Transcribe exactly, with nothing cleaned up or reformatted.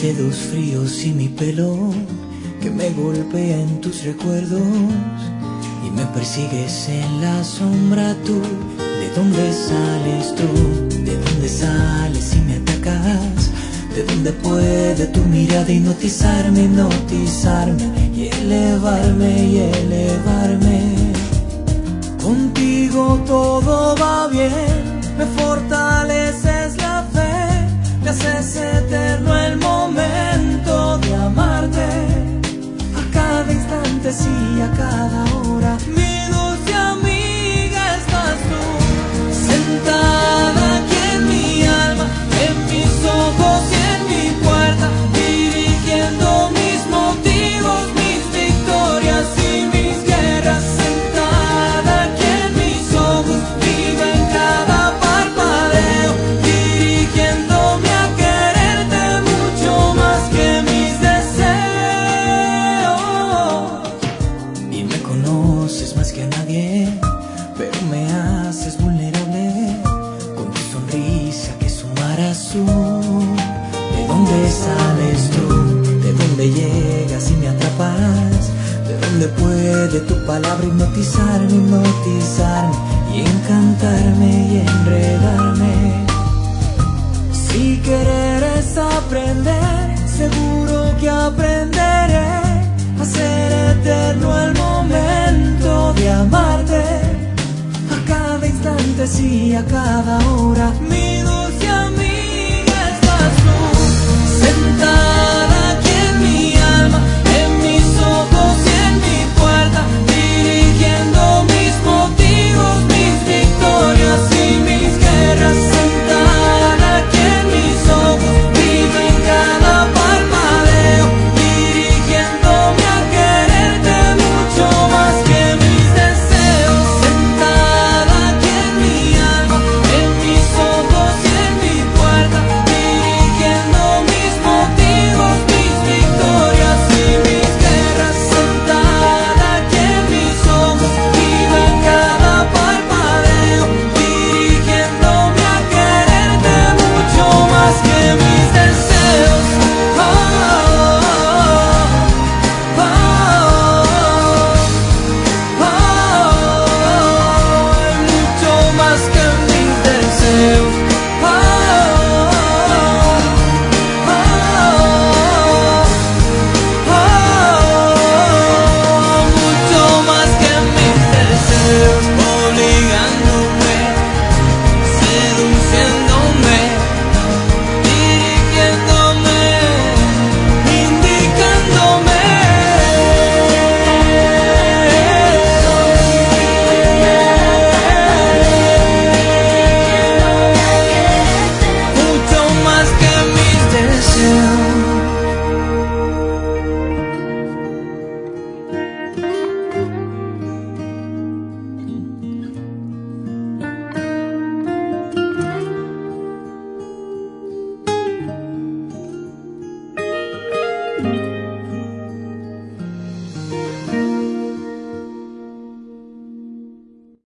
dedos fríos y mi pelo que me golpea en tus recuerdos y me persigues en la sombra tú. ¿De dónde sales tú? ¿De dónde sales y me atacas? ¿De dónde puede tu mirada hipnotizarme, hipnotizarme y elevarme y elevarme? Contigo todo va bien, me fortaleces la fe, me haces eterno el momento de amarte. A cada instante, sí, a cada hora, mi dulce amiga estás tú, sentada aquí en mi alma, en mis ojos y en mi puerta, dirigiendo mis motivos, mis victorias y mis guerras. Sentada aquí en mis ojos, viva en cada parpadeo, dirigiéndome a quererte mucho más que mis deseos. Y me conoces más que a nadie, pero me haces vulnerable con tu sonrisa que es un mar azul. ¿De dónde sales tú? ¿De dónde llegas y me atrapas? ¿De dónde puede tu palabra hipnotizarme, hipnotizarme y encantarme y enredarme? Si querer es aprender, seguro que aprenderé a ser eterno el momento de amarte. A cada instante, sí, a cada hora, mi